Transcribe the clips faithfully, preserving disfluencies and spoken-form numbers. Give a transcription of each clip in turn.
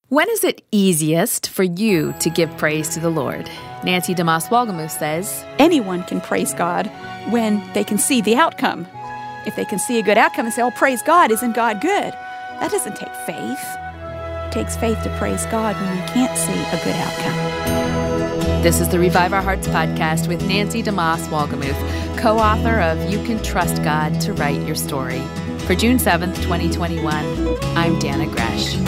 When is it easiest for you to give praise to the Lord? Nancy DeMoss Wolgemuth says, anyone can praise God when they can see the outcome. If they can see a good outcome and say, oh, praise God, isn't God good? That doesn't take faith. It takes faith to praise God when you can't see a good outcome. This is the Revive Our Hearts podcast with Nancy DeMoss Wolgemuth, co-author of You Can Trust God to Write Your Story. For June seventh, twenty twenty-one, I'm Dana Gresh.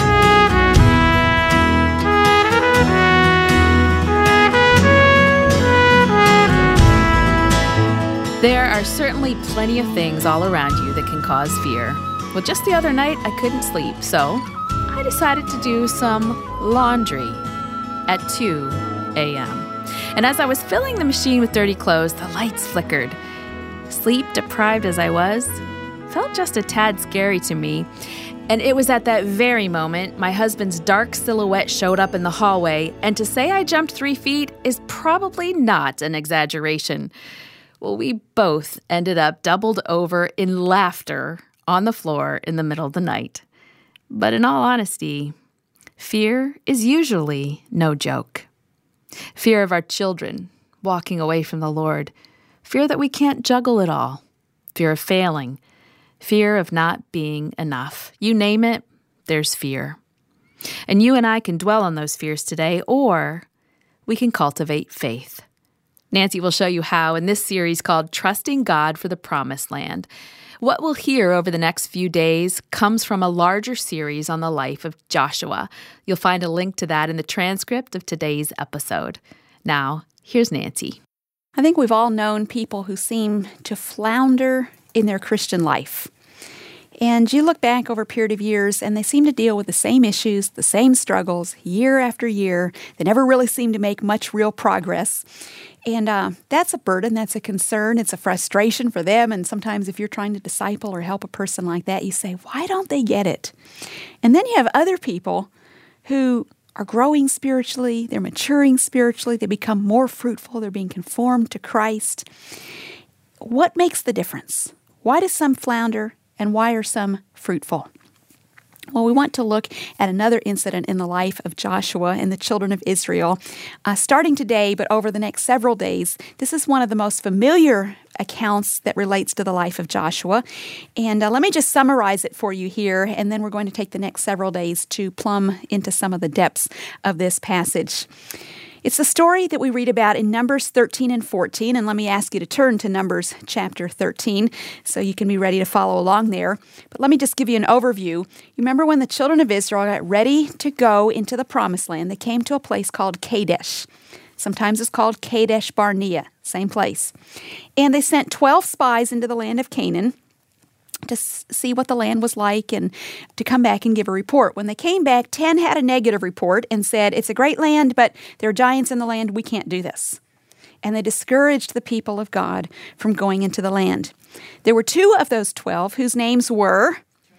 There are certainly plenty of things all around you that can cause fear. Well, just the other night, I couldn't sleep, so I decided to do some laundry at two a.m. And as I was filling the machine with dirty clothes, the lights flickered. Sleep-deprived as I was, felt just a tad scary to me. And it was at that very moment my husband's dark silhouette showed up in the hallway, and to say I jumped three feet is probably not an exaggeration. Well, we both ended up doubled over in laughter on the floor in the middle of the night. But in all honesty, fear is usually no joke. Fear of our children walking away from the Lord. Fear that we can't juggle it all. Fear of failing. Fear of not being enough. You name it, there's fear. And you and I can dwell on those fears today, or we can cultivate faith. Nancy will show you how in this series called Trusting God for the Promised Land. What we'll hear over the next few days comes from a larger series on the life of Joshua. You'll find a link to that in the transcript of today's episode. Now, here's Nancy. I think we've all known people who seem to flounder in their Christian life. And you look back over a period of years, and they seem to deal with the same issues, the same struggles, year after year. They never really seem to make much real progress. And uh, that's a burden, that's a concern, it's a frustration for them. And sometimes if you're trying to disciple or help a person like that, you say, why don't they get it? And then you have other people who are growing spiritually, they're maturing spiritually, they become more fruitful, they're being conformed to Christ. What makes the difference? Why do some flounder? And why are some fruitful? Well, we want to look at another incident in the life of Joshua and the children of Israel, uh, starting today, but over the next several days. This is one of the most familiar accounts that relates to the life of Joshua. And uh, let me just summarize it for you here, and then we're going to take the next several days to plumb into some of the depths of this passage. It's a story that we read about in Numbers thirteen and fourteen, and let me ask you to turn to Numbers chapter thirteen so you can be ready to follow along there. But let me just give you an overview. You remember when the children of Israel got ready to go into the Promised Land, they came to a place called Kadesh. Sometimes it's called Kadesh Barnea, same place. And they sent twelve spies into the land of Canaan to see what the land was like and to come back and give a report. When they came back, ten had a negative report and said, it's a great land, but there are giants in the land, we can't do this. And they discouraged the people of God from going into the land. There were two of those twelve whose names were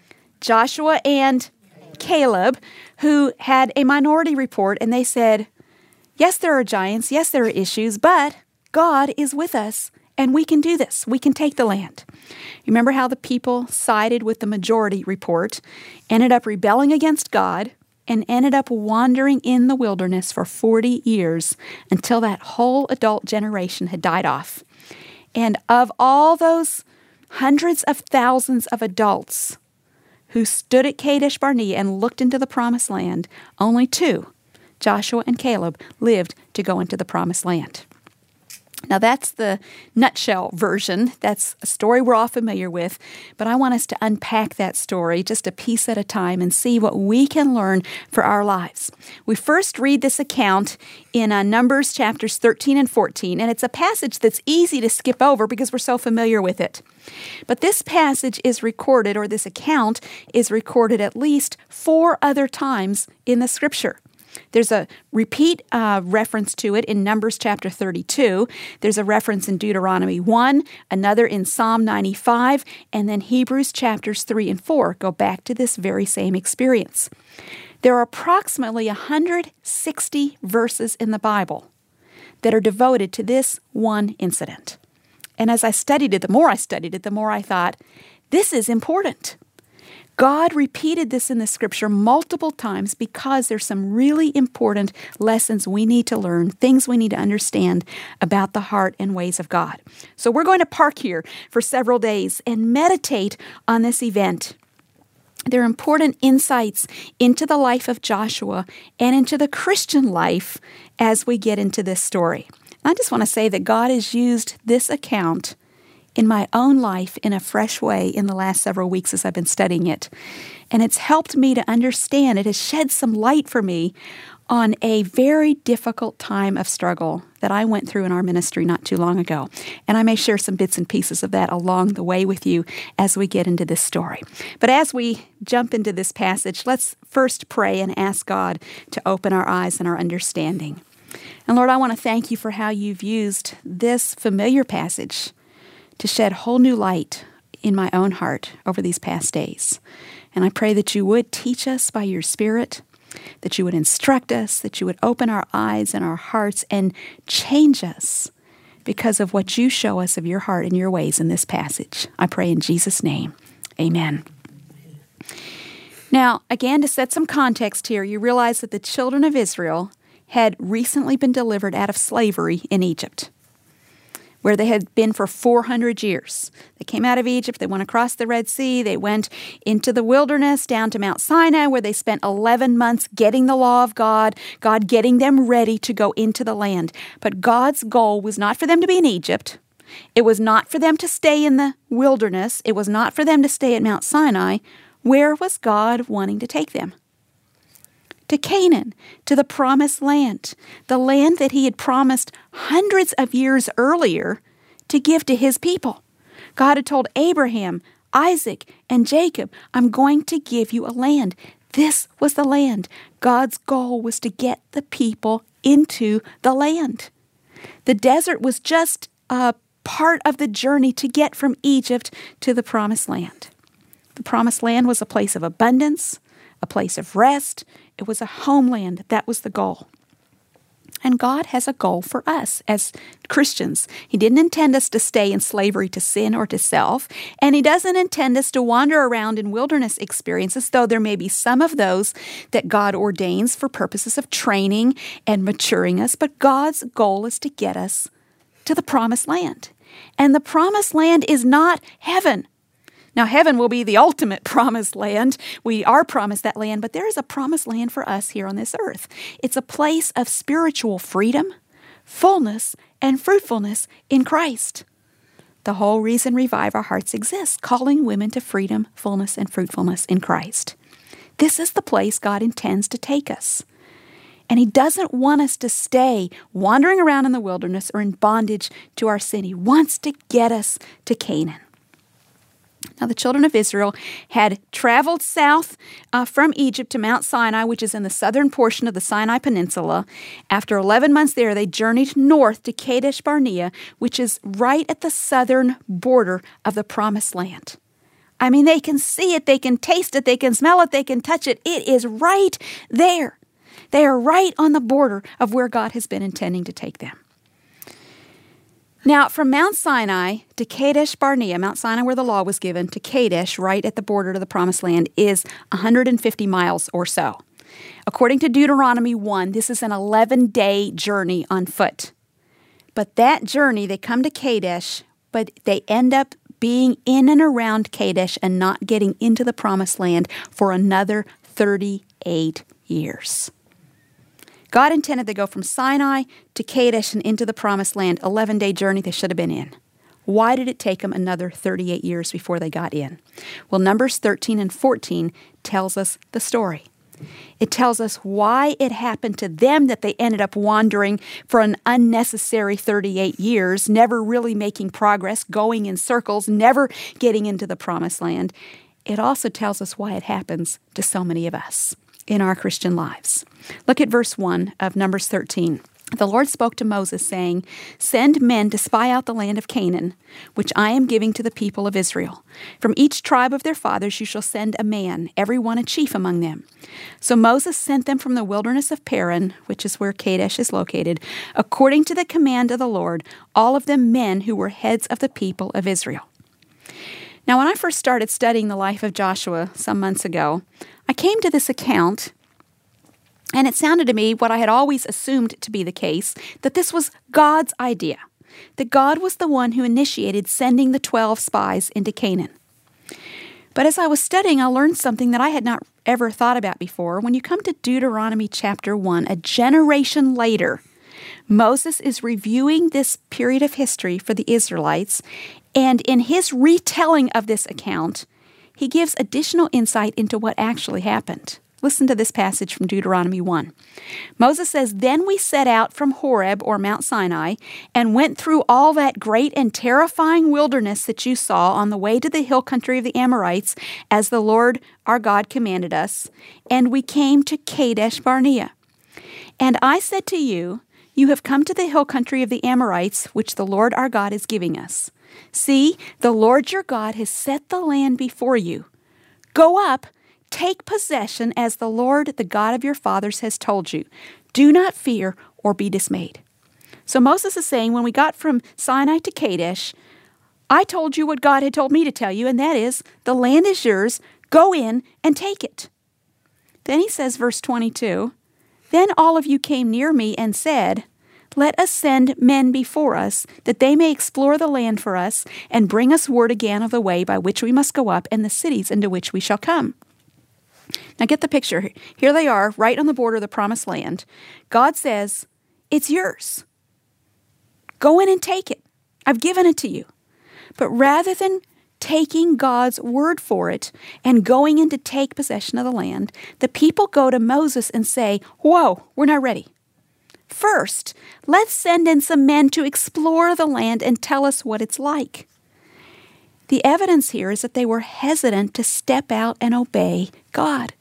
Joshua and Caleb, who had a minority report, and they said, yes, there are giants, yes, there are issues, but God is with us. And we can do this. We can take the land. Remember how the people sided with the majority report, ended up rebelling against God, and ended up wandering in the wilderness for forty years until that whole adult generation had died off. And of all those hundreds of thousands of adults who stood at Kadesh Barnea and looked into the Promised Land, only two, Joshua and Caleb, lived to go into the Promised Land. Now, that's the nutshell version. That's a story we're all familiar with, but I want us to unpack that story just a piece at a time and see what we can learn for our lives. We first read this account in uh, Numbers chapters thirteen and fourteen, and it's a passage that's easy to skip over because we're so familiar with it. But this passage is recorded, or this account is recorded at least four other times in the Scripture. There's a repeat uh, reference to it in Numbers chapter thirty-two. There's a reference in Deuteronomy one, another in Psalm ninety-five, and then Hebrews chapters three and four go back to this very same experience. There are approximately one hundred sixty verses in the Bible that are devoted to this one incident. And as I studied it, the more I studied it, the more I thought, this is important. God repeated this in the scripture multiple times because there's some really important lessons we need to learn, things we need to understand about the heart and ways of God. So we're going to park here for several days and meditate on this event. There are important insights into the life of Joshua and into the Christian life as we get into this story. I just want to say that God has used this account in my own life in a fresh way in the last several weeks as I've been studying it. And it's helped me to understand, it has shed some light for me on a very difficult time of struggle that I went through in our ministry not too long ago. And I may share some bits and pieces of that along the way with you as we get into this story. But as we jump into this passage, let's first pray and ask God to open our eyes and our understanding. And Lord, I want to thank you for how you've used this familiar passage to shed whole new light in my own heart over these past days. And I pray that you would teach us by your Spirit, that you would instruct us, that you would open our eyes and our hearts and change us because of what you show us of your heart and your ways in this passage. I pray in Jesus' name. Amen. Now, again, to set some context here, you realize that the children of Israel had recently been delivered out of slavery in Egypt, where they had been for four hundred years. They came out of Egypt, they went across the Red Sea, they went into the wilderness down to Mount Sinai, where they spent eleven months getting the law of God, God getting them ready to go into the land. But God's goal was not for them to be in Egypt. It was not for them to stay in the wilderness. It was not for them to stay at Mount Sinai. Where was God wanting to take them? To Canaan, to the promised land, the land that he had promised hundreds of years earlier to give to his people. God had told Abraham, Isaac, and Jacob, I'm going to give you a land. This was the land. God's goal was to get the people into the land. The desert was just a part of the journey to get from Egypt to the promised land. The promised land was a place of abundance, a place of rest. It was a homeland. That was the goal. And God has a goal for us as Christians. He didn't intend us to stay in slavery to sin or to self, and he doesn't intend us to wander around in wilderness experiences, though there may be some of those that God ordains for purposes of training and maturing us. But God's goal is to get us to the promised land. And the promised land is not heaven. Now, heaven will be the ultimate promised land. We are promised that land, but there is a promised land for us here on this earth. It's a place of spiritual freedom, fullness, and fruitfulness in Christ. The whole reason Revive Our Hearts exists, calling women to freedom, fullness, and fruitfulness in Christ. This is the place God intends to take us. And he doesn't want us to stay wandering around in the wilderness or in bondage to our sin. He wants to get us to Canaan. Now, the children of Israel had traveled south uh, from Egypt to Mount Sinai, which is in the southern portion of the Sinai Peninsula. After eleven months there, they journeyed north to Kadesh Barnea, which is right at the southern border of the Promised Land. I mean, they can see it, they can taste it, they can smell it, they can touch it. It is right there. They are right on the border of where God has been intending to take them. Now, from Mount Sinai to Kadesh Barnea, Mount Sinai where the law was given, to Kadesh, right at the border to the Promised Land, is one hundred fifty miles or so. According to Deuteronomy one, this is an eleven-day journey on foot. But that journey, they come to Kadesh, but they end up being in and around Kadesh and not getting into the Promised Land for another thirty-eight years. God intended they go from Sinai to Kadesh and into the Promised Land, eleven-day journey they should have been in. Why did it take them another thirty-eight years before they got in? Well, Numbers thirteen and fourteen tells us the story. It tells us why it happened to them that they ended up wandering for an unnecessary thirty-eight years, never really making progress, going in circles, never getting into the Promised Land. It also tells us why it happens to so many of us in our Christian lives. Look at verse one of Numbers thirteen. The Lord spoke to Moses, saying, "Send men to spy out the land of Canaan, which I am giving to the people of Israel. From each tribe of their fathers you shall send a man, every one a chief among them." So Moses sent them from the wilderness of Paran, which is where Kadesh is located, according to the command of the Lord, all of them men who were heads of the people of Israel. Now, when I first started studying the life of Joshua some months ago, I came to this account, and it sounded to me what I had always assumed to be the case, that this was God's idea, that God was the one who initiated sending the twelve spies into Canaan. But as I was studying, I learned something that I had not ever thought about before. When you come to Deuteronomy chapter one, a generation later, Moses is reviewing this period of history for the Israelites, and in his retelling of this account, he gives additional insight into what actually happened. Listen to this passage from Deuteronomy one. Moses says, "Then we set out from Horeb, or Mount Sinai, and went through all that great and terrifying wilderness that you saw on the way to the hill country of the Amorites, as the Lord our God commanded us. And we came to Kadesh Barnea. And I said to you, you have come to the hill country of the Amorites, which the Lord our God is giving us. See, the Lord your God has set the land before you. Go up, take possession as the Lord, the God of your fathers, has told you. Do not fear or be dismayed." So Moses is saying, when we got from Sinai to Kadesh, I told you what God had told me to tell you, and that is, the land is yours. Go in and take it. Then he says, verse twenty-two, "Then all of you came near me and said, let us send men before us, that they may explore the land for us, and bring us word again of the way by which we must go up, and the cities into which we shall come." Now get the picture. Here they are, right on the border of the promised land. God says, it's yours. Go in and take it. I've given it to you. But rather than taking God's word for it and going in to take possession of the land, the people go to Moses and say, whoa, we're not ready. First, let's send in some men to explore the land and tell us what it's like. The evidence here is that they were hesitant to step out and obey God.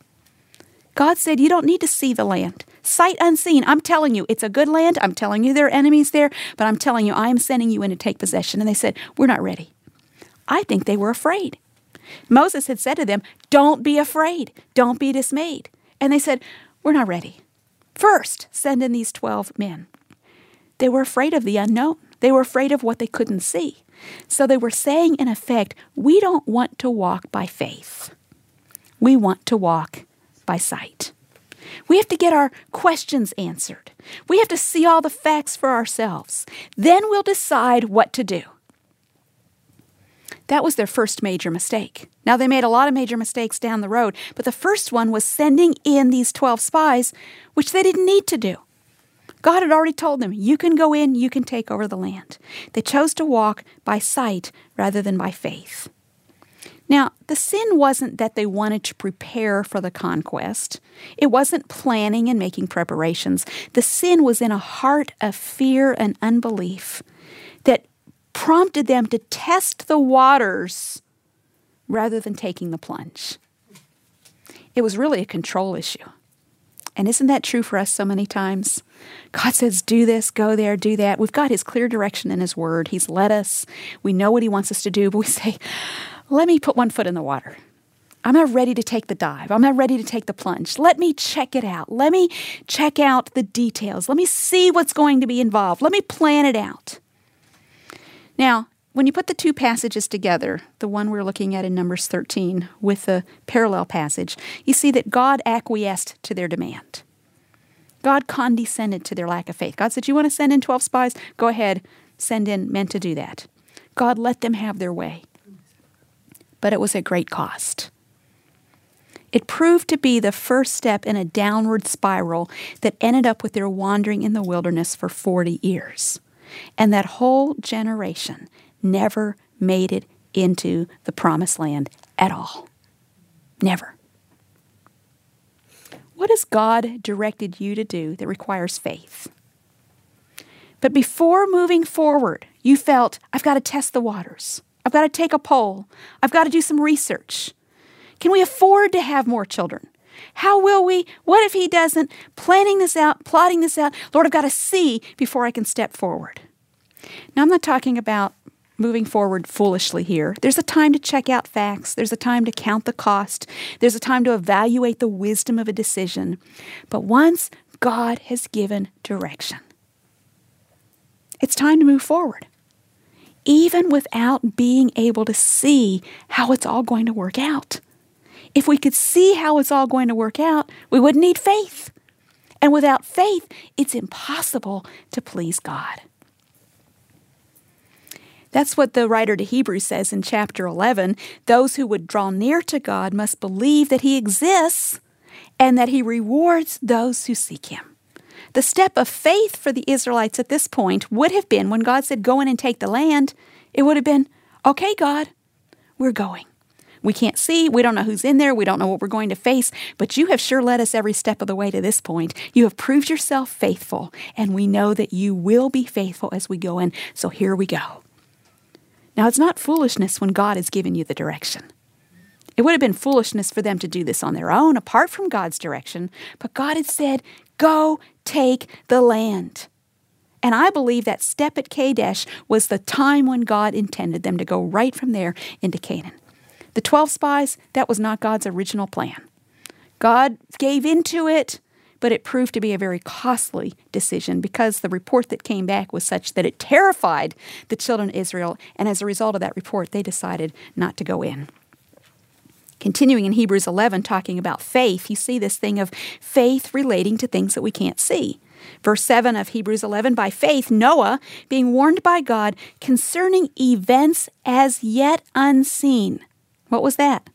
God said, you don't need to see the land. Sight unseen. I'm telling you, it's a good land. I'm telling you there are enemies there, but I'm telling you, I am sending you in to take possession. And they said, we're not ready. I think they were afraid. Moses had said to them, don't be afraid. Don't be dismayed. And they said, we're not ready. First, send in these twelve men. They were afraid of the unknown. They were afraid of what they couldn't see. So they were saying, in effect, we don't want to walk by faith. We want to walk by sight. We have to get our questions answered. We have to see all the facts for ourselves. Then we'll decide what to do. That was their first major mistake. Now, they made a lot of major mistakes down the road, but the first one was sending in these twelve spies, which they didn't need to do. God had already told them, you can go in, you can take over the land. They chose to walk by sight rather than by faith. Now, the sin wasn't that they wanted to prepare for the conquest. It wasn't planning and making preparations. The sin was in a heart of fear and unbelief that prompted them to test the waters rather than taking the plunge. It was really a control issue. And isn't that true for us so many times? God says, do this, go there, do that. We've got his clear direction in his word. He's led us. We know what he wants us to do, but we say, let me put one foot in the water. I'm not ready to take the dive. I'm not ready to take the plunge. Let me check it out. Let me check out the details. Let me see what's going to be involved. Let me plan it out. Now, when you put the two passages together, the one we're looking at in Numbers thirteen with the parallel passage, you see that God acquiesced to their demand. God condescended to their lack of faith. God said, you want to send in twelve spies? Go ahead, send in men to do that. God let them have their way. But it was at great cost. It proved to be the first step in a downward spiral that ended up with their wandering in the wilderness for forty years. And that whole generation never made it into the promised land at all. Never. What has God directed you to do that requires faith? But before moving forward, you felt, I've got to test the waters. I've got to take a poll. I've got to do some research. Can we afford to have more children? How will we? What if he doesn't? Planning this out, plotting this out. Lord, I've got to see before I can step forward. Now, I'm not talking about moving forward foolishly here. There's a time to check out facts. There's a time to count the cost. There's a time to evaluate the wisdom of a decision. But once God has given direction, it's time to move forward. even without being able to see how it's all going to work out. If we could see how it's all going to work out, we wouldn't need faith. And without faith, it's impossible to please God. That's what the writer to Hebrews says in chapter eleven. Those who would draw near to God must believe that He exists and that He rewards those who seek Him. The step of faith for the Israelites at this point would have been when God said, go in and take the land, it would have been, okay, God, we're going. We can't see, we don't know who's in there, we don't know what we're going to face, but you have sure led us every step of the way to this point. You have proved yourself faithful, and we know that you will be faithful as we go in, so here we go. Now, it's not foolishness when God has given you the direction. It would have been foolishness for them to do this on their own, apart from God's direction, but God had said, go take the land. And I believe that step at Kadesh was the time when God intended them to go right from there into Canaan. The twelve spies, that was not God's original plan. God gave into it, but it proved to be a very costly decision because the report that came back was such that it terrified the children of Israel, and as a result of that report, they decided not to go in. Continuing in Hebrews eleven, talking about faith, you see this thing of faith relating to things that we can't see. Verse seven of Hebrews eleven, by faith, Noah, being warned by God concerning events as yet unseen. What was that?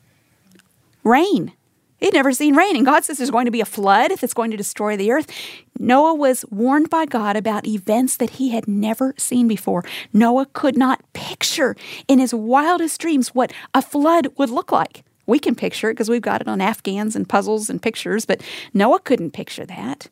Rain. He'd never seen rain, and God says there's going to be a flood that's going to destroy the earth. Noah was warned by God about events that he had never seen before. Noah could not picture in his wildest dreams what a flood would look like. We can picture it because we've got it on Afghans and puzzles and pictures, but Noah couldn't picture that.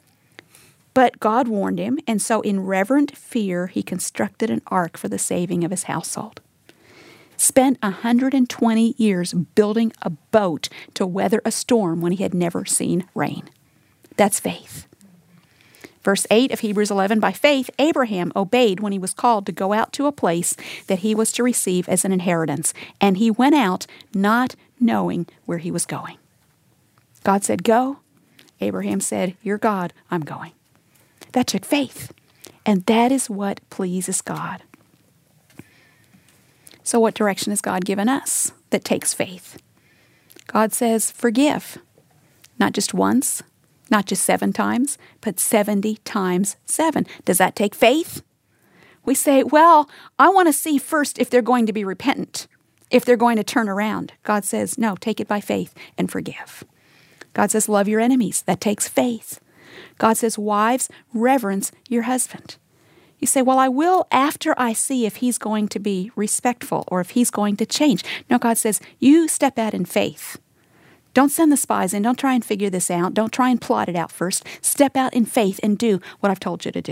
But God warned him, and so in reverent fear, he constructed an ark for the saving of his household. Spent one hundred twenty years building a boat to weather a storm when he had never seen rain. That's faith. Verse eight of Hebrews eleven, by faith, Abraham obeyed when he was called to go out to a place that he was to receive as an inheritance, and he went out not knowing where he was going. God said, go. Abraham said, you're God, I'm going. That took faith, and that is what pleases God. So what direction has God given us that takes faith? God says, forgive. Not just once, not just seven times, but seventy times seven. Does that take faith? We say, well, I want to see first if they're going to be repentant, if they're going to turn around. God says, no, take it by faith and forgive. God says, love your enemies. That takes faith. God says, wives, reverence your husband. You say, well, I will after I see if he's going to be respectful or if he's going to change. No, God says, you step out in faith. Don't send the spies in. Don't try and figure this out. Don't try and plot it out first. Step out in faith and do what I've told you to do.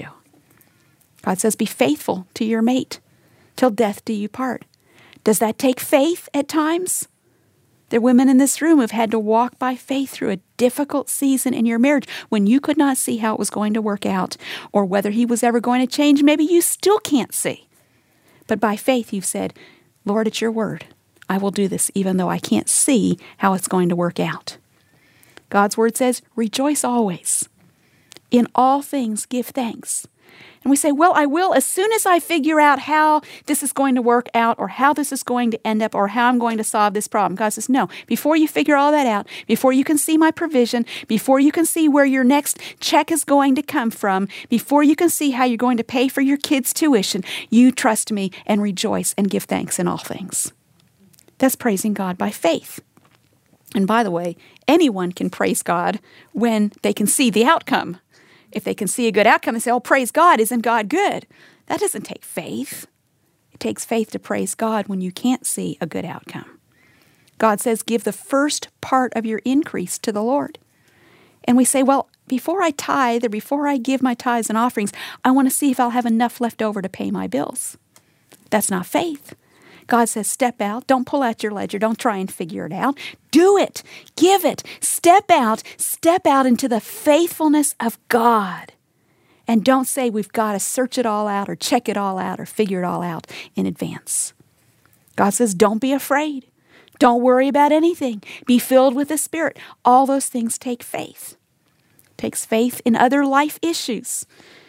God says, be faithful to your mate till death do you part. Does that take faith at times? There are women in this room who've had to walk by faith through a difficult season in your marriage when you could not see how it was going to work out or whether he was ever going to change. Maybe you still can't see. But by faith you've said, Lord, it's your word. I will do this even though I can't see how it's going to work out. God's word says, rejoice always. In all things give thanks. And we say, well, I will as soon as I figure out how this is going to work out or how this is going to end up or how I'm going to solve this problem. God says, no, before you figure all that out, before you can see my provision, before you can see where your next check is going to come from, before you can see how you're going to pay for your kids' tuition, you trust me and rejoice and give thanks in all things. That's praising God by faith. And by the way, anyone can praise God when they can see the outcome. If they can see a good outcome, they say, oh, praise God, isn't God good? That doesn't take faith. It takes faith to praise God when you can't see a good outcome. God says, give the first part of your increase to the Lord. And we say, well, before I tithe or before I give my tithes and offerings, I want to see if I'll have enough left over to pay my bills. That's not faith. God says, step out. Don't pull out your ledger. Don't try and figure it out. Do it. Give it. Step out. Step out into the faithfulness of God. And don't say we've got to search it all out or check it all out or figure it all out in advance. God says, don't be afraid. Don't worry about anything. Be filled with the Spirit. All those things take faith. It takes faith in other life issues.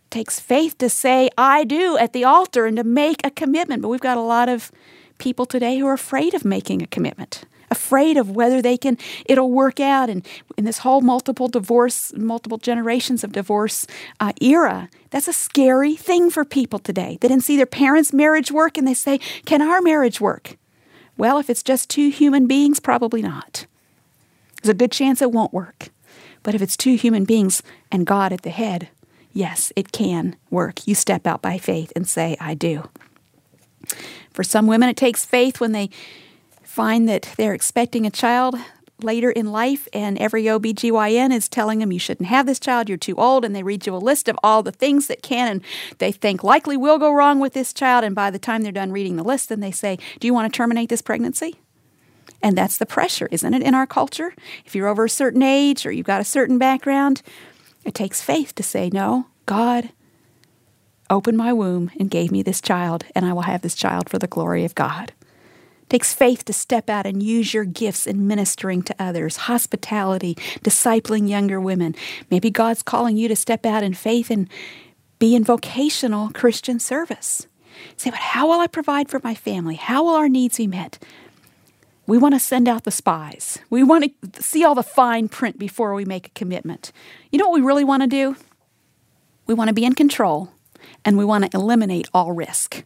It takes faith to say, I do at the altar and to make a commitment. But we've got a lot of people today who are afraid of making a commitment, afraid of whether they can, it'll work out. And in this whole multiple divorce, multiple generations of divorce uh, era, that's a scary thing for people today. They didn't see their parents' marriage work and they say, can our marriage work? Well, if it's just two human beings, probably not. There's a good chance it won't work. But if it's two human beings and God at the head, yes, it can work. You step out by faith and say, I do. For some women, it takes faith when they find that they're expecting a child later in life and every O B G Y N is telling them you shouldn't have this child, you're too old, and they read you a list of all the things that can and they think likely will go wrong with this child, and by the time they're done reading the list, then they say, do you want to terminate this pregnancy? And that's the pressure, isn't it, in our culture? If you're over a certain age or you've got a certain background, it takes faith to say, no, God opened my womb and gave me this child, and I will have this child for the glory of God. It takes faith to step out and use your gifts in ministering to others, hospitality, discipling younger women. Maybe God's calling you to step out in faith and be in vocational Christian service. Say, but how will I provide for my family? How will our needs be met? We want to send out the spies. We want to see all the fine print before we make a commitment. You know what we really want to do? We want to be in control, and we want to eliminate all risk.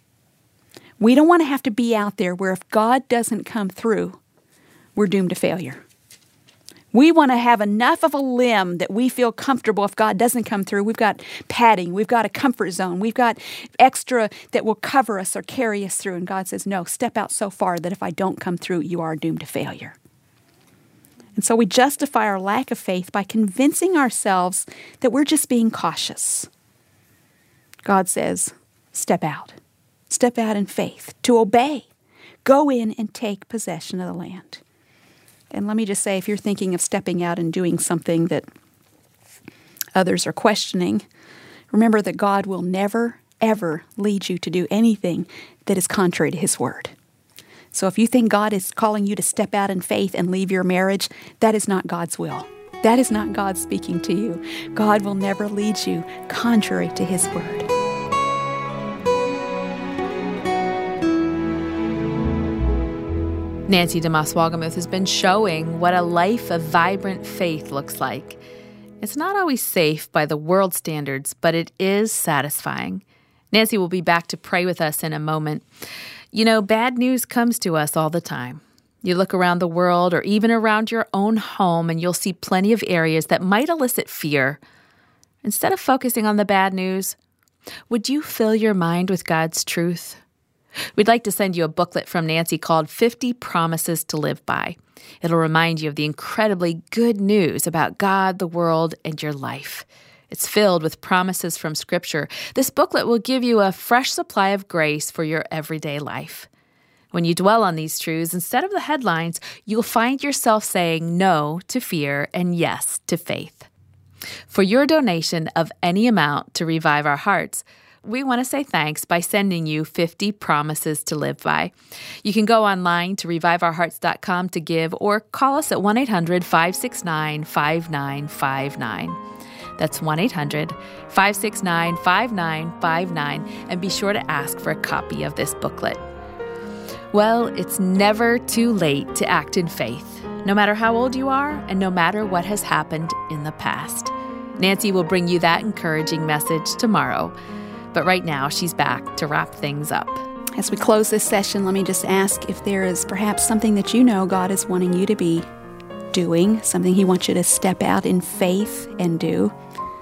We don't want to have to be out there where if God doesn't come through, we're doomed to failure. We want to have enough of a limb that we feel comfortable if God doesn't come through. We've got padding. We've got a comfort zone. We've got extra that will cover us or carry us through. And God says, no, step out so far that if I don't come through, you are doomed to failure. And so we justify our lack of faith by convincing ourselves that we're just being cautious. God says, step out. Step out in faith, to obey. Go in and take possession of the land. And let me just say, if you're thinking of stepping out and doing something that others are questioning, remember that God will never, ever lead you to do anything that is contrary to His word. So if you think God is calling you to step out in faith and leave your marriage, that is not God's will. That is not God speaking to you. God will never lead you contrary to His word. Nancy DeMoss Wolgemuth has been showing what a life of vibrant faith looks like. It's not always safe by the world standards, but it is satisfying. Nancy will be back to pray with us in a moment. You know, bad news comes to us all the time. You look around the world or even around your own home and you'll see plenty of areas that might elicit fear. Instead of focusing on the bad news, would you fill your mind with God's truth? We'd like to send you a booklet from Nancy called fifty Promises to Live By. It'll remind you of the incredibly good news about God, the world, and your life. It's filled with promises from Scripture. This booklet will give you a fresh supply of grace for your everyday life. When you dwell on these truths, instead of the headlines, you'll find yourself saying no to fear and yes to faith. For your donation of any amount to Revive Our Hearts, we want to say thanks by sending you fifty Promises to Live By. You can go online to revive our hearts dot com to give or call us at one eight hundred five six nine five nine five nine. That's one eight hundred five six nine five nine five nine, and be sure to ask for a copy of this booklet. Well, it's never too late to act in faith, no matter how old you are and no matter what has happened in the past. Nancy will bring you that encouraging message tomorrow. But right now, she's back to wrap things up. As we close this session, let me just ask if there is perhaps something that you know God is wanting you to be doing, something He wants you to step out in faith and do,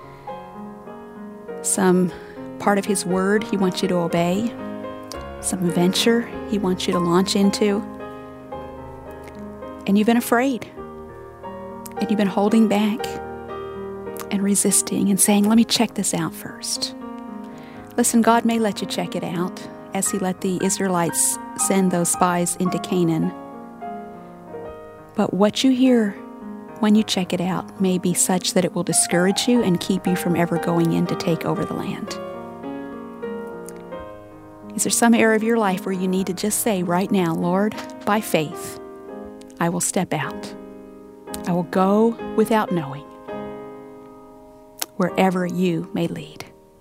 some part of His word He wants you to obey, some venture He wants you to launch into, and you've been afraid, and you've been holding back and resisting and saying, let me check this out first. Listen, God may let you check it out as He let the Israelites send those spies into Canaan. But what you hear when you check it out may be such that it will discourage you and keep you from ever going in to take over the land. Is there some area of your life where you need to just say right now, Lord, by faith, I will step out. I will go without knowing wherever you may lead.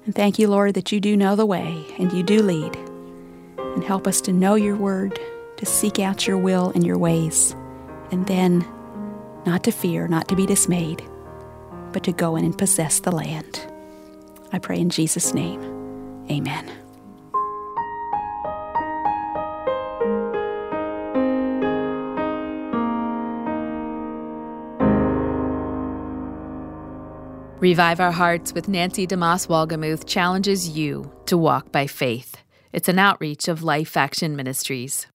And thank you, Lord, that you do know the way and you do lead. And help us to know your word, to seek out your will and your ways, and then not to fear, not to be dismayed, but to go in and possess the land. I pray in Jesus' name. Amen. Revive Our Hearts with Nancy DeMoss Wolgemuth challenges you to walk by faith. It's an outreach of Life Action Ministries.